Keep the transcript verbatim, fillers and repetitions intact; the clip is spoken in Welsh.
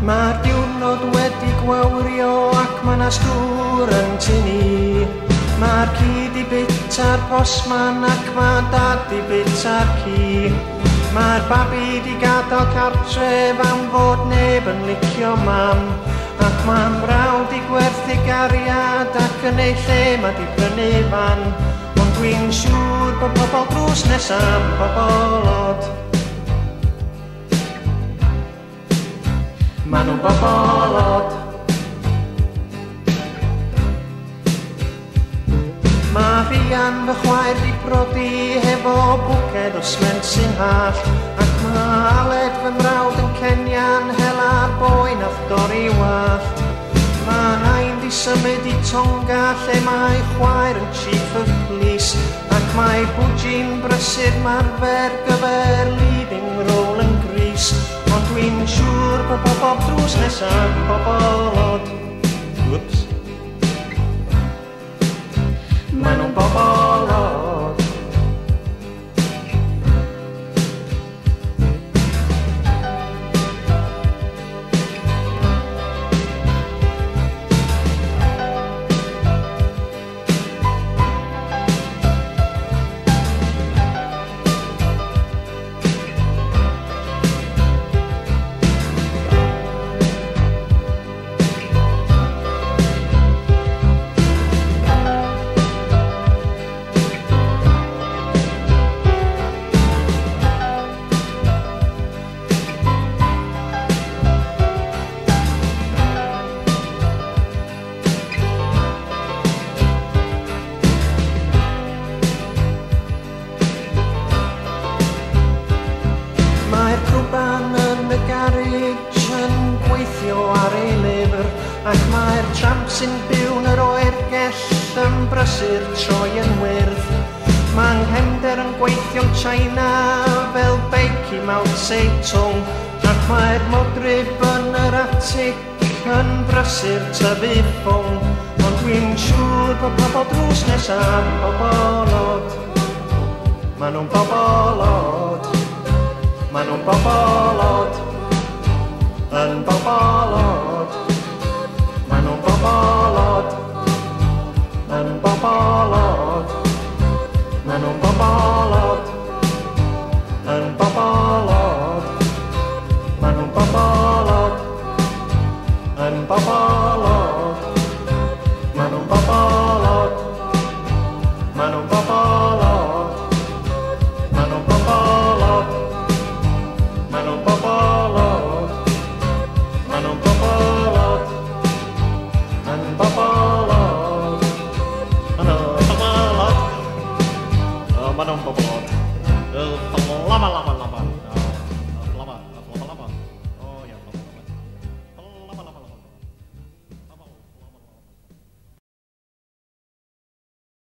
Mae'r diwrnod wedi gwawrio ac mae'n astŵr yn tynnu. Mae'r ci di bita'r postman ac mae dad di bita'r ci. Mae'r babi di gadael cartref am fod neb yn licio mam. Ac mae'n brawd i gwerthu gariad ac yn ei lle mae di brynu fan. Ond dwi'n siŵr bod pobl drws nesaf bobl od. Ma' nhw'n bobl od. Ma' Rhian fy chwaer di brodi hefo bwced o sment sy'n hallt. Ac ma' Aled fy mrawd yn Cenian hela'r boi nath dorri wallt. Ma' nain di symud i Tonga lle mae chwaer yn chief of police. Ac mae bwji'n brysur marfer gyfer leading role yn Greece. Ond dwi'n siŵr bod bob drws nesaf bobl od. Whoops. Ma' nhw'n bobl od. Mae'r crwban yn y garage yn gweithio ar ei lyfr. Ac mae'r tramp sy'n byw yn yr oergell yn brysur troi yn wyrdd. Mae nghefnder yn gweithio'n China fel beic i Mao Zedong. Ac mae'r modryb yn yr atig yn brysur tyfu ffwng. Ond dwi'n siŵr bod pobl drws nesaf bobl od. Ma' nhw'n bobl od. Ma' nhw'n bobl od. Yn bobl od. Ma' nhw'n bobl od. Yn bobl od. Ma' nhw'n bobl od. Yn bobl od. Ma' nhw'n bobl od. Yn bobl od. Ma' nhw'n bobl od. Ma' nhw'n bobl od. Ma' nhw'n bobl od. Ma' nhw'n bobl od. Ma' nhw'n bobl od. Yn bobl od. Ma' nhw'n bobl od. Ma' nhw'n bobl od.